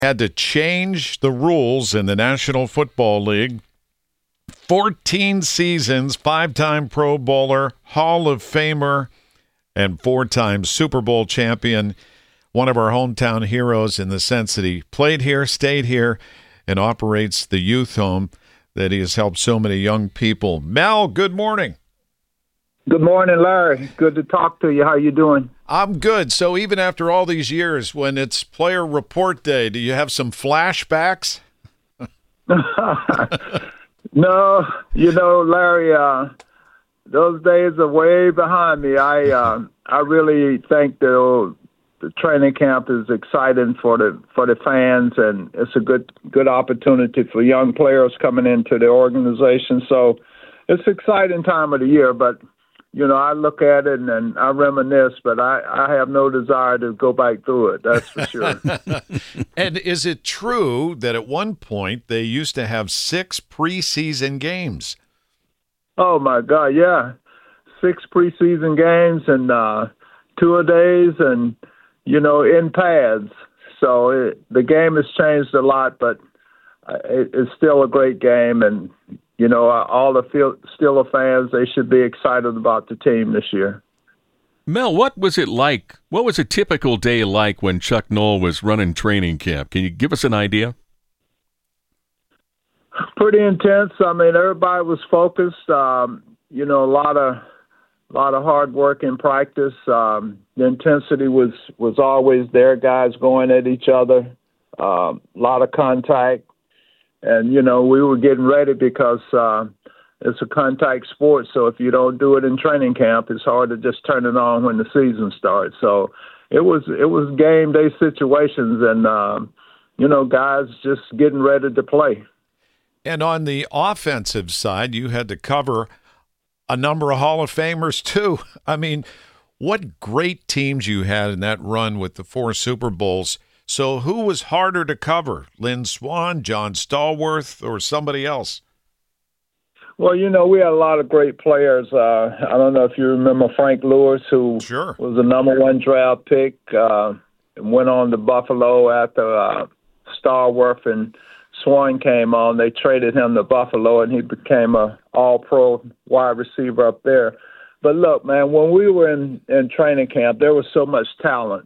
had to change the rules in the National Football League. 14 seasons, 5-time Pro Bowler, Hall of Famer, and 4-time Super Bowl champion. One of our hometown heroes in the sense that he played here, stayed here, and operates the youth home that he has helped so many young people. Mel, good morning. Good morning, Larry. Good to talk to you. How you doing? I'm good. So even after all these years, when it's player report day, do you have some flashbacks? No, Larry, those days are way behind me. I really think the training camp is exciting for the fans, and it's a good opportunity for young players coming into the organization. So it's an exciting time of the year, but I look at it and I reminisce, but I have no desire to go back through it. That's for sure. And is it true that at one point they used to have 6 preseason games? Oh my God, yeah, 6 preseason games and 2-a-days, and in pads. So the game has changed a lot, but it's still a great game, and all the Steelers fans, they should be excited about the team this year. Mel, what was it like? What was a typical day like when Chuck Noll was running training camp? Can you give us an idea? Pretty intense. I mean, everybody was focused. A lot of hard work in practice. The intensity was always there. Guys going at each other. A lot of contact. And, we were getting ready because it's a contact sport. So if you don't do it in training camp, it's hard to just turn it on when the season starts. So it was game day situations and, guys just getting ready to play. And on the offensive side, you had to cover a number of Hall of Famers too. I mean, what great teams you had in that run with the 4 Super Bowls. So who was harder to cover, Lynn Swann, John Stallworth, or somebody else? Well, we had a lot of great players. I don't know if you remember Frank Lewis, who Sure. was the number 1 draft pick, and went on to Buffalo after Stallworth and Swann came on. They traded him to Buffalo, and he became a all-pro wide receiver up there. But look, man, when we were in training camp, there was so much talent.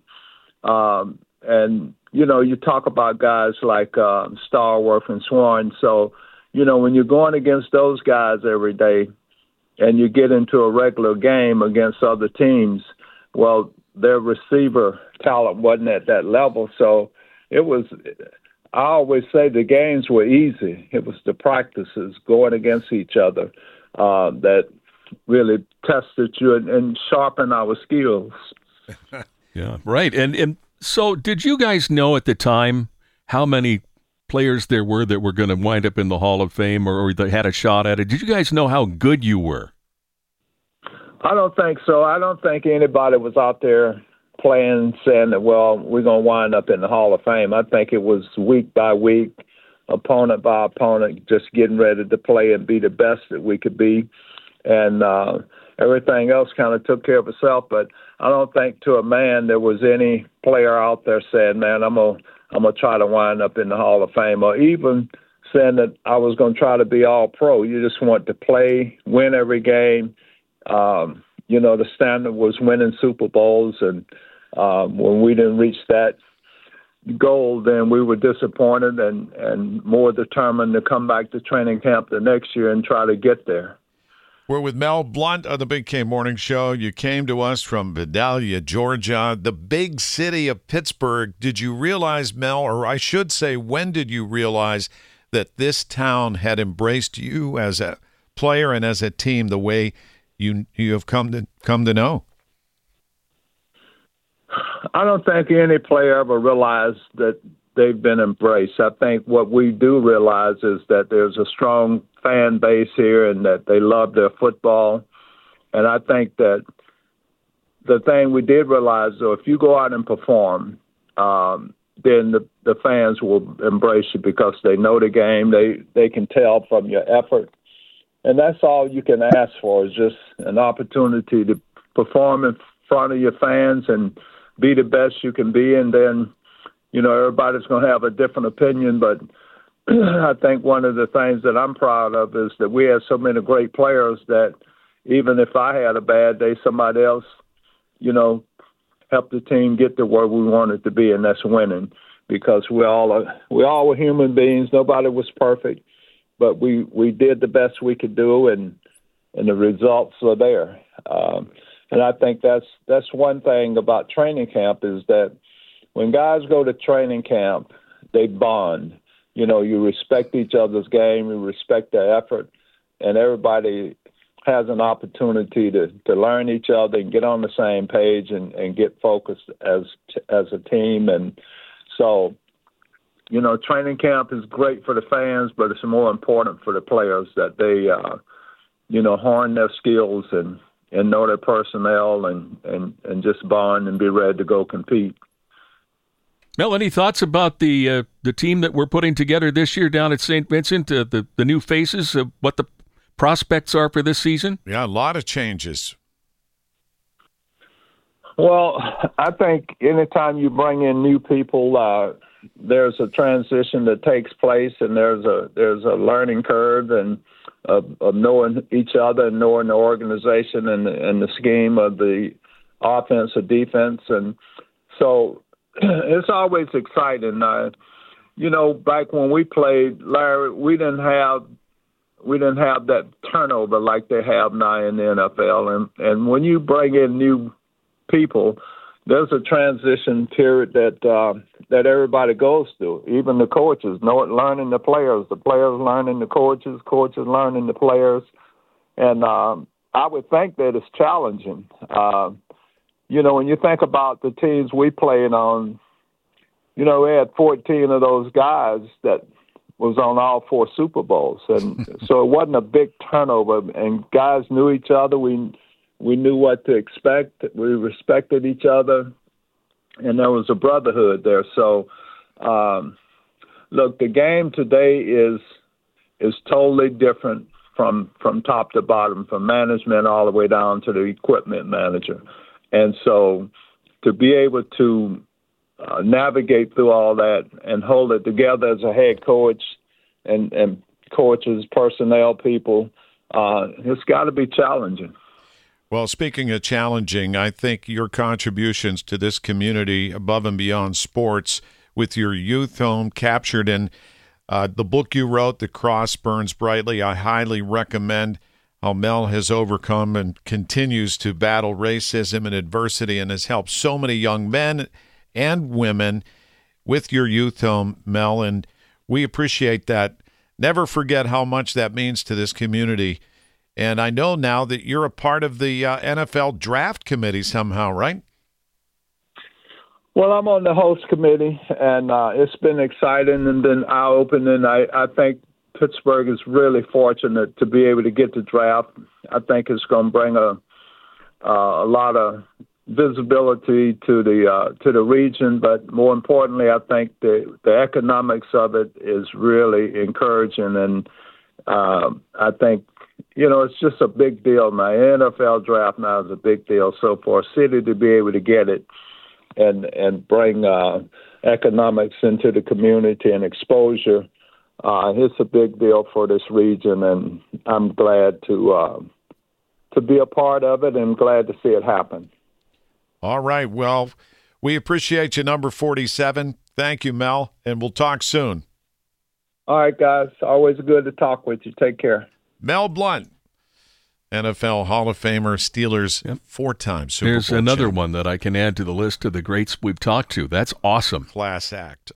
And, you talk about guys like Stallworth and Swann. So, when you're going against those guys every day and you get into a regular game against other teams, well, their receiver talent wasn't at that level. So I always say the games were easy. It was the practices going against each other that really tested you and sharpened our skills. Yeah, right. And so did you guys know at the time how many players there were that were going to wind up in the Hall of Fame or that had a shot at it? Did you guys know how good you were? I don't think so. I don't think anybody was out there playing saying that, well, we're going to wind up in the Hall of Fame. I think it was week by week, opponent by opponent, just getting ready to play and be the best that we could be. And everything else kind of took care of itself. But I don't think to a man there was any player out there saying, man, I'm gonna try to wind up in the Hall of Fame, or even saying that I was going to try to be all pro. You just want to play, win every game. The standard was winning Super Bowls, and when we didn't reach that goal, then we were disappointed and more determined to come back to training camp the next year and try to get there. We're with Mel Blount on the Big K Morning Show. You came to us from Vidalia, Georgia, the big city of Pittsburgh. Did you realize, Mel, or I should say, when did you realize that this town had embraced you as a player and as a team the way you have come to know? I don't think any player ever realized that they've been embraced. I think what we do realize is that there's a strong fan base here and that they love their football. And I think that the thing we did realize, though, if you go out and perform, then the fans will embrace you because they know the game. They can tell from your effort. And that's all you can ask for, is just an opportunity to perform in front of your fans and be the best you can be. And then, everybody's going to have a different opinion, but I think one of the things that I'm proud of is that we have so many great players that even if I had a bad day, somebody else, helped the team get to where we wanted to be, and that's winning. Because we all were human beings. Nobody was perfect, but we did the best we could do, and the results are there. And I think that's one thing about training camp is that when guys go to training camp, they bond. You respect each other's game, you respect their effort, and everybody has an opportunity to learn each other and get on the same page and get focused as a team. And so, training camp is great for the fans, but it's more important for the players that they, hone their skills and know their personnel and just bond and be ready to go compete. Mel, any thoughts about the team that we're putting together this year down at St. Vincent, the new faces, what the prospects are for this season? Yeah, a lot of changes. Well, I think anytime you bring in new people, there's a transition that takes place, and there's a learning curve and of knowing each other and knowing the organization and the scheme of the offense or defense, and so it's always exciting. Back when we played, Larry, we didn't have that turnover like they have now in the NFL, and when you bring in new people, there's a transition period that everybody goes through, even the coaches, learning the players learning the coaches learning the players. And I would think that it's challenging. When you think about the teams we played on, we had 14 of those guys that was on all 4 Super Bowls. And so it wasn't a big turnover, and guys knew each other. We knew what to expect. We respected each other, and there was a brotherhood there. So, look, the game today is totally different from top to bottom, from management all the way down to the equipment manager. And so to be able to navigate through all that and hold it together as a head coach and coaches, personnel people, it's got to be challenging. Well, speaking of challenging, I think your contributions to this community above and beyond sports with your youth home captured in the book you wrote, The Cross Burns Brightly, I highly recommend how Mel has overcome and continues to battle racism and adversity and has helped so many young men and women with your youth home, Mel, and we appreciate that. Never forget how much that means to this community. And I know now that you're a part of the NFL draft committee somehow, right? Well, I'm on the host committee, and it's been exciting and been eye-opening. I think Pittsburgh is really fortunate to be able to get the draft. I think it's going to bring a lot of visibility to the region, but more importantly, I think the economics of it is really encouraging, and I think it's just a big deal now. NFL draft now is a big deal. So for a city to be able to get it and bring economics into the community and exposure, it's a big deal for this region, and I'm glad to be a part of it and glad to see it happen. All right. Well, we appreciate you, number 47. Thank you, Mel, and we'll talk soon. All right, guys. Always good to talk with you. Take care. Mel Blount, NFL Hall of Famer, Steelers, 4-time Super Bowl There's another champion. one that I can add to the list of the greats we've talked to. That's awesome. Class act.